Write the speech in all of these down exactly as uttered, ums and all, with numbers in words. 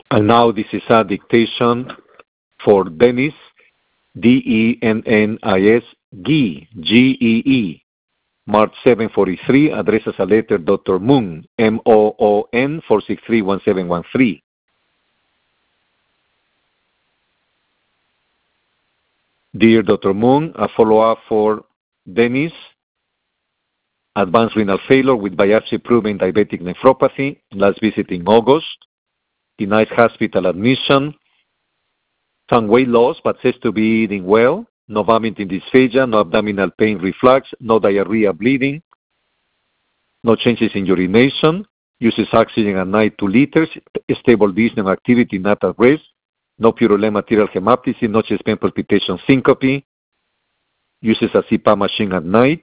And now this is a dictation for Dennis, D E N N I S, Gee, G E E. March seventh, forty-three, addresses a letter Doctor Moon, M O O N, four six three one seven one three. Dear Doctor Moon, a follow-up for Dennis, advanced renal failure with biopsy-proven diabetic nephropathy, last visit in August, denied hospital admission, some weight loss but says to be eating well, no vomiting dysphagia, no abdominal pain reflux, no diarrhea bleeding, no changes in urination, uses oxygen at night two liters, stable dyspnea activity not at rest, no purulent material hemoptysis, no chest pain palpitation syncope, uses a C PAP machine at night.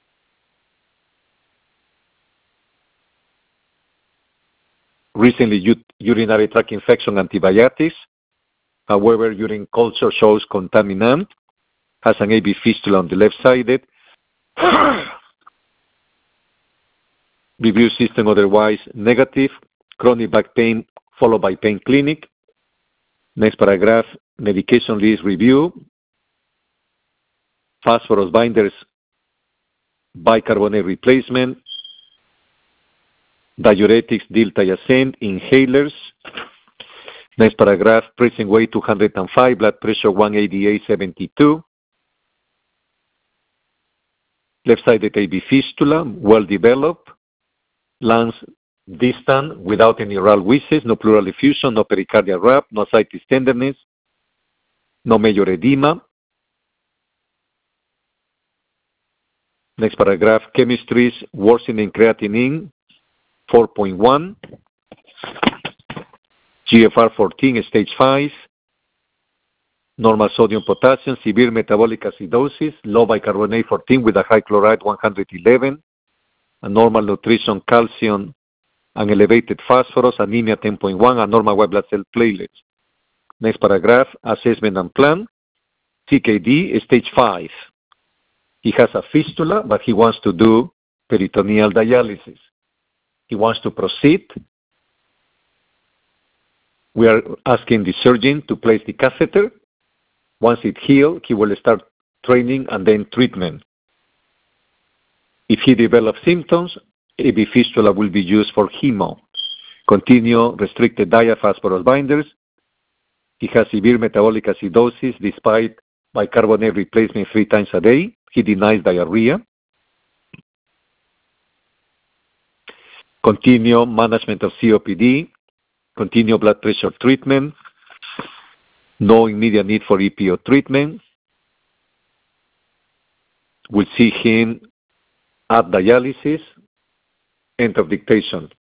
Recently u- urinary tract infection antibiotics, however urine culture shows contaminant, has an A V fistula on the left sided. Review system otherwise negative, chronic back pain followed by pain clinic. Next paragraph, medication list review. Phosphorus binders, bicarbonate replacement, diuretics, diltiazem, inhalers. Next paragraph, pressing weight two hundred five, blood pressure one eighty-eight seventy-two. Left-sided A V fistula, well developed. Lungs distant without any oral wheezes, no pleural effusion, no pericardial wrap, no ascites tenderness, no major edema. Next paragraph, chemistries, worsening creatinine, four point one, G F R fourteen, stage five, normal sodium potassium, severe metabolic acidosis, low bicarbonate fourteen with a high chloride one hundred eleven, a normal nutrition, calcium, and elevated phosphorus, anemia ten point one, and normal white blood cell platelets. Next paragraph, assessment and plan, C K D, stage five. He has a fistula, but he wants to do peritoneal dialysis. He wants to proceed. We are asking the surgeon to place the catheter. Once it heals, he will start training and then treatment. If he develops symptoms, A V fistula will be used for hemo. Continue restricted diet, phosphorus binders. He has severe metabolic acidosis despite bicarbonate replacement three times a day. He denies diarrhea. Continue management of C O P D. Continue blood pressure treatment. No immediate need for E P O treatment. We'll see him at dialysis. End of dictation.